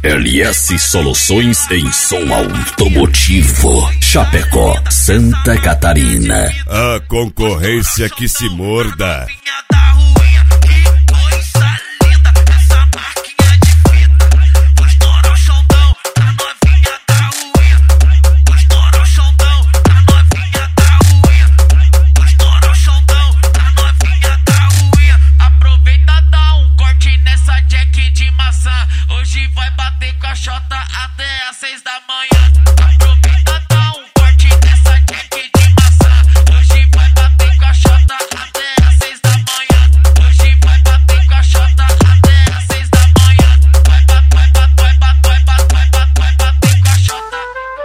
LS Soluções em som automotivo. Chapecó, Santa Catarina. A concorrência que se morda. Hoje vai bater com a Xota até às 6 da manhã. Aproveita, dá um corte nessa jack de maçã. Hoje vai bater com a Xota até às 6 da manhã. Hoje vai bater com a Xota até às 6 da manhã. Vai bater com a Xota.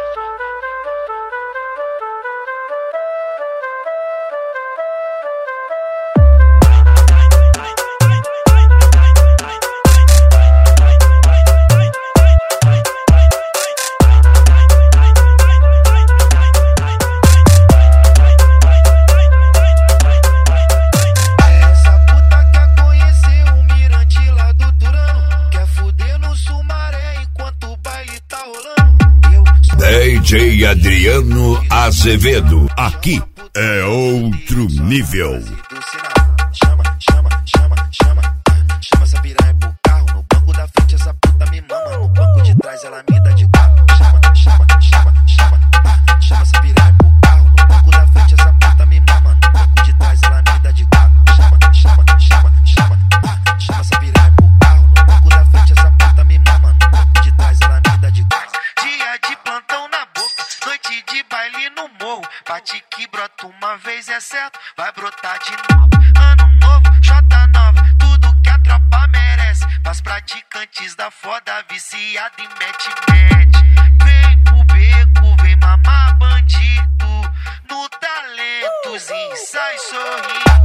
DJ Adriano Azevedo, aqui é outro nível. Chama essa piranha pro carro. No banco da frente essa puta me mama. No banco de trás ela me dá de carro. Chama essa piranha pro carro. No banco da frente essa puta me mama. No banco de trás ela me dá de carro. Chama essa piranha pro carro. No banco da frente essa puta me mama. No banco de trás ela me dá de carro. Dia de plantão na boca, noite de baile no morro. Bate que brota uma vez é certo, vai brotar de novo. Ano novo, Jota nova, tudo que a tropa merece. Pras praticantes da foda, viciada em mete. Vem pro beco, vem mamar bandido. No talentozinho sai sorrindo.